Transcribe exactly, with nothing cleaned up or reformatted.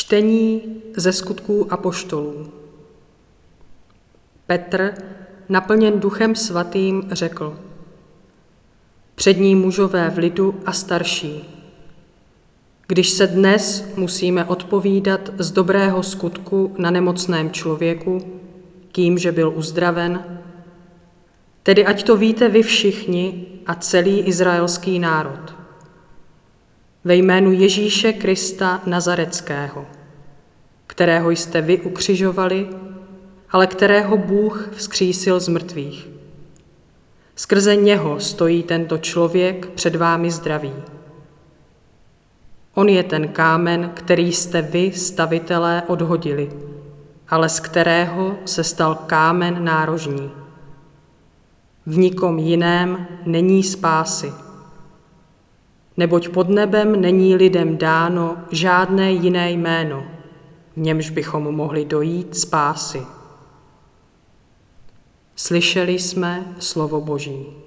Čtení ze Skutků apoštolů. Petr, naplněn Duchem svatým, řekl: Přední mužové v lidu a starší, když se dnes musíme odpovídat z dobrého skutku na nemocném člověku, kýmže byl uzdraven, tedy ať to víte vy všichni a celý izraelský národ. Ve jménu Ježíše Krista Nazareckého, kterého jste vy ukřižovali, ale kterého Bůh vzkřísil z mrtvých. Skrze něho stojí tento člověk před vámi zdravý. On je ten kámen, který jste vy, stavitelé, odhodili, ale z kterého se stal kámen nárožní. V nikom jiném není spásy. Neboť pod nebem není lidem dáno žádné jiné jméno, v němž bychom mohli dojít spásy. Slyšeli jsme slovo Boží.